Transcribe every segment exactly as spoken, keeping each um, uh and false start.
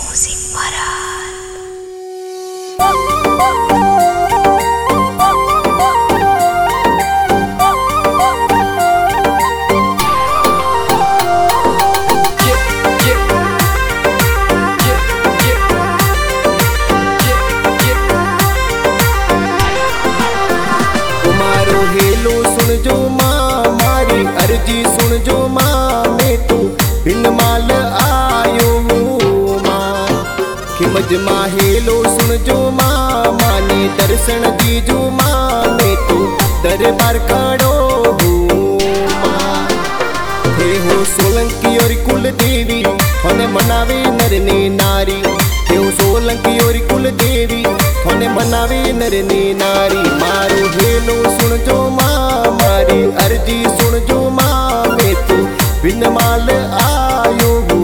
Music Barat. तुम्हारो hello सुन जो माँ, मारी अर्जी सुन जो माँ, मैं तू बिन माल आयो हूँ माँ। कि मजमा हेलो सुन जो माँ, माने दर्शन दी जो माँ, मैं तू दरबार खड़ो हूँ माँ। हे हो सोलंकी और कुल देवी, होने मनावे नर ने नारी। हे हो सोलंकी और कुल देवी, होने मनावे नर ने नारी। मारो हेलो सुन जो माँ, मारी अर्जी सुन जो माँ, मैं तू बिन माल आयो हूँ।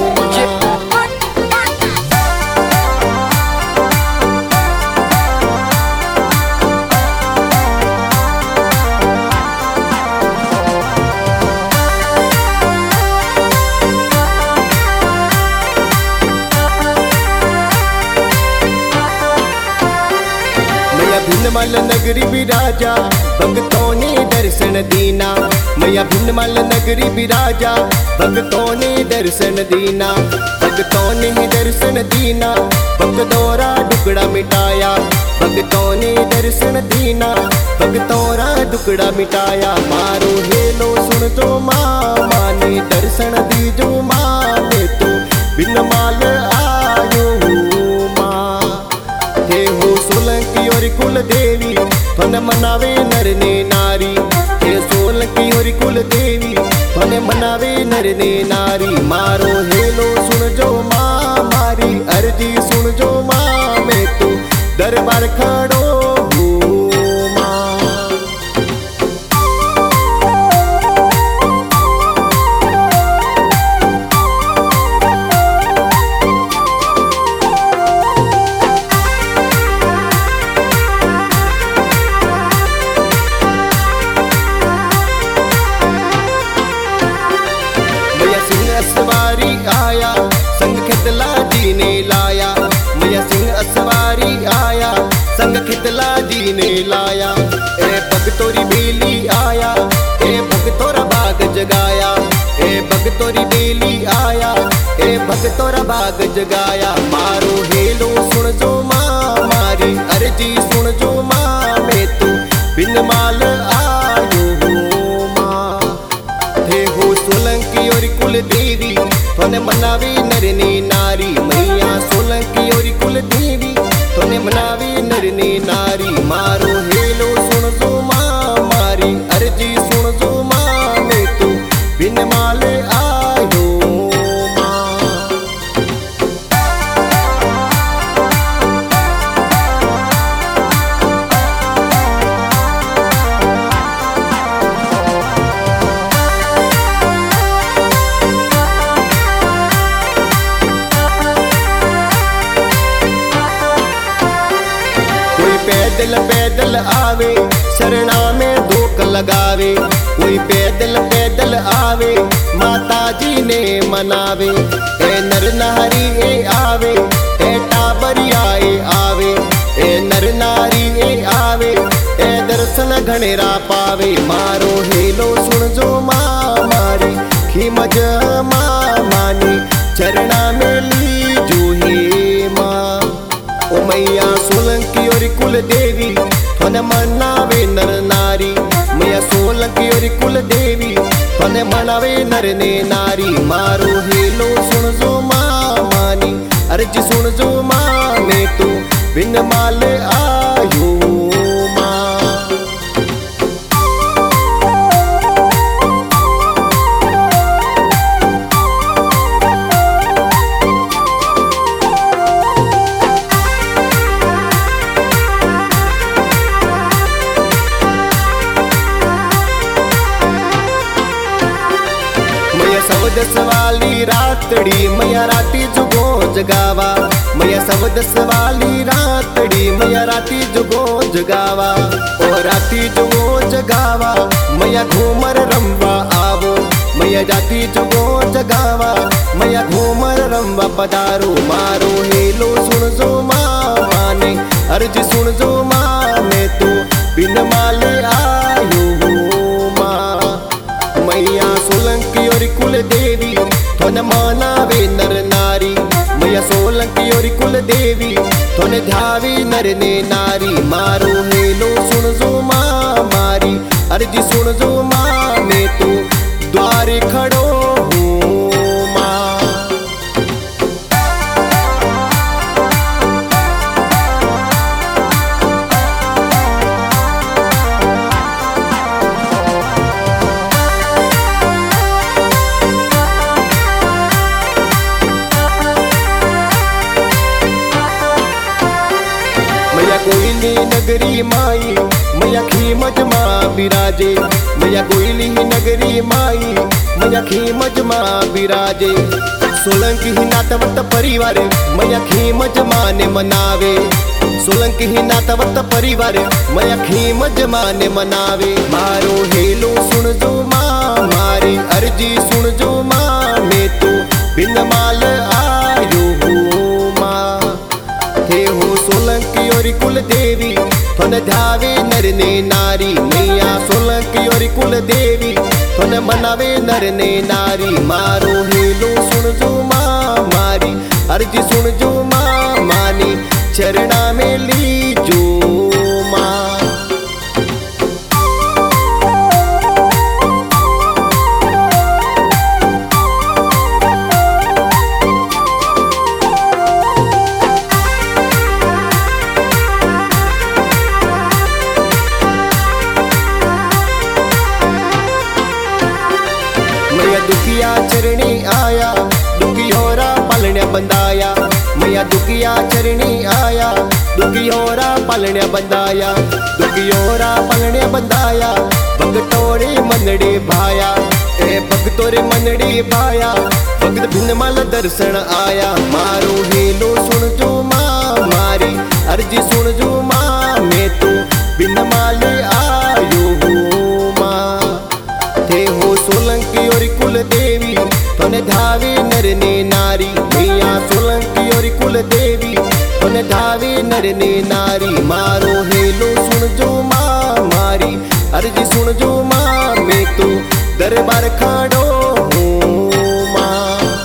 भिन्नमल नगरी विराजा, भक्तों ने दर्शन दीना। मैया भिन्नमल नगरी विराजा, भक्तों ने दर्शन दीना। भक्तों ने दर्शन दीना, भक्तोरा टुकड़ा मिटाया। भक्तों ने दर्शन दीना, भक्तोरा टुकड़ा मिटाया। मारो हेलो सुन जो माँ, माने दर्शन दी जो माँ, मैं तो बिन माल आयो हूँ माँ। हे हो सोलंकी और कुल देवी, थोने मनावे नर ने नारी। हे सोलंकी और कुल देवी, थोने मनावे नर ने नारी। मारो हेलो सुन जो माँ, मारी अर्जी सुन जो माँ, मैं तो दरबार खड़ो हूँ माँ। असवारी आया, संग खिदला जी ने लाया। मैया सिंह असवारी आया, संग खिदला जी ने लाया। ए भगतोरी बेली आया, ए भगतोरा बाग जगाया। ए भगतोरी बेली आया, ए भगतोरा बाग जगाया। मारो हेलो सुन जो माँ, मारी अर्जी सुन जो माँ, मैं तू बिन माल आयो हूँ माँ। हे हो सोलंकी और कुल देवी, थोने मनावी नर ने नारी। मैया सोलंकी और कुल देवी, थोने मनावी नर ने नारी। मारो हेलो सुन जो माँ, मारी अर्जी सुन जो माँ, मैं तू बिन माल आयो माँ। पैदल पैदल आवे, शरणा में धोख लगावे। कोई पैदल पैदल आवे, माता जी ने मनावे। ए नर नारी ए आवे, ए टाबरिया ए आवे। ए नर नारी ए आवे, ए दर्शन घनेरा पावे। मारो हेलो सुन जो माँ, मारी खिमज माँ मानी, चरणा में ली जो हे माँ। ओ मैया सोलंकी और कुल देवी, थोने मनावे नर नारी। मैया सोलंकी और कुल देवी, थोने मनावे नर ने नारी। मारो हेलो सुन जो माँ, मानी अर्जी सुन जो माँ, मैं तो बिन माल आयो माँ। सबदस वाली रातड़ी, मैया राती जुगो जगावा। मैया सबदस वाली रातड़ी, मैया राती जुगो जगावा। ओ राती जुगो जगावा, मैया घूमर रंबा आवो। मैया जाती जुगो जगावा, मैया घूमर रंवा पधारो मारो हेलो सुन जो माँ माने अर्ज सुन जो माँ मैं तो बिन माले आयो हूँ माँ। मैया सोलंकी और कुल देवी थोने मानावे नर नारी, मैया सोलंकी और कुल देवी थोने ध्यावी नर ने नारी। मारो हेलो सुन जो माँ मारी अर्ज सुन जो माँ मैं तो द्वारे खड़ो हूँ माँ। मैया कोयली नगरी माई मैया खीमज माँ बिराजे, मैया कोयली नगरी माई मैया खीमज माँ बिराजे। सोलंकी ही नातवत परिवार मैया खीमज माँ ने मनावे, सोलंकी ही नातवत परिवार मैया खीमज माँ ने मनावे। मारो हेलो सुन जो माँ मारी अर्जी सुन जो माँ मैं तो बिन माल आयो हूँ माँ। थे हो सोलंकी और कुल देवी थोन ध्यावे नर ने नारी, मैया सोलंकी और कुल देवी थोन मनावे नर ने नारी। मारो हेलो सुन जो माँ मारी अर्जी सुन जो माँ मानी चरणा में ली जो माँ। मैया दुखिया चरणी आया दुखी होरा पालने बंदाया, मैया दुखिया चरणी आया दुखी होरा पालने बंदाया। दुखी होरा पालने बंदाया भगतोरे मनड़े भाया, ए भगतोरे मनड़े भाया भगत भिन्न माल दर्शन आया। मारो हेलो सुन जो माँ मारी अर्जी सुन जो माँ मैं तो बिन माल आयो हूँ माँ। थे हो सोलंकी और कुल देवी थोने धावे नर ने नारी, मैया सोलंकी और कुल देवी थोने धावे नर ने नारी। मारो हेलो सुन जो माँ मारी अर्जी सुन जो माँ मैं तो दरबार खड़ो हूँ माँ।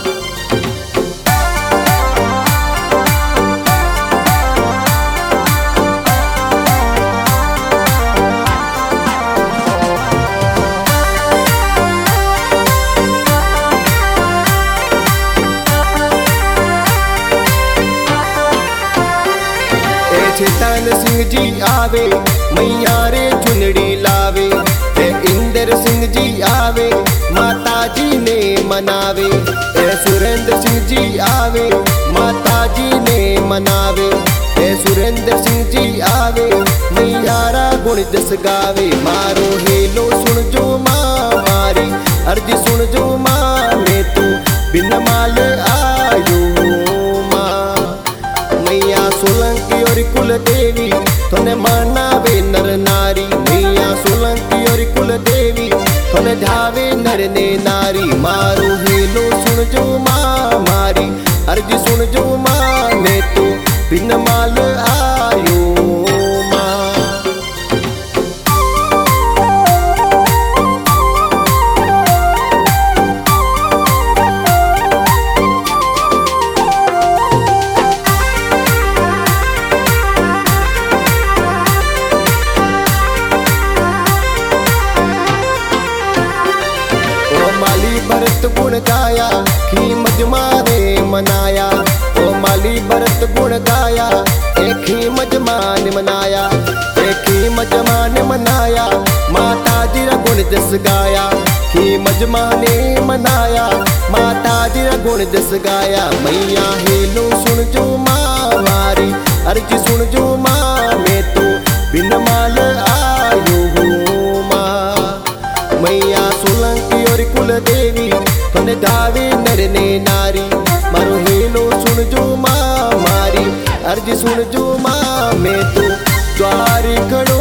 चेतन सिंह जी आवे मैया रे चुनड़ी लावे, ए इंद्र सिंह जी आवे माता जी ने मनावे। ए सुरेंद्र सिंह जी आवे माता जी ने मनावे, ए सुरेंद्र सिंह जी आवे मैया रा गुण जस गावे। मारो हेलो सुन जो माँ मारी अर्जी सुन जो माँ मैं तो बिन माल आयो माँ। मैया सोलंकी और कुल देवी थोने मनावे नर नारी, मैया सोलंकी और कुल देवी थोने ध्यावे नर ने नारी। मारो हेलो सुन जो माँ मारी अर्जी सुन जो माँ मैं तो बिन माल आयो माँ। भरत गुण गाया खीमज माने मनाया, ओ माली भरत गुण गाया एक खीमज मान मनाया। एक खीमज मान मनाया माता जी रा गुण जस गाया, खीमज माने मनाया माता जी रा गुण जस गाया। मैया हेलो सुन जो माँ मारी अर्जी सुन जो माँ मैं तो बिन माल आयो हूँ माँ। मैया सोलंकी और कुल देवी थोने धावे नर ने नारी। मारो हेलो सुन जो माँ मारी अर्जी सुन जो माँ मैं तो द्वार खड़ो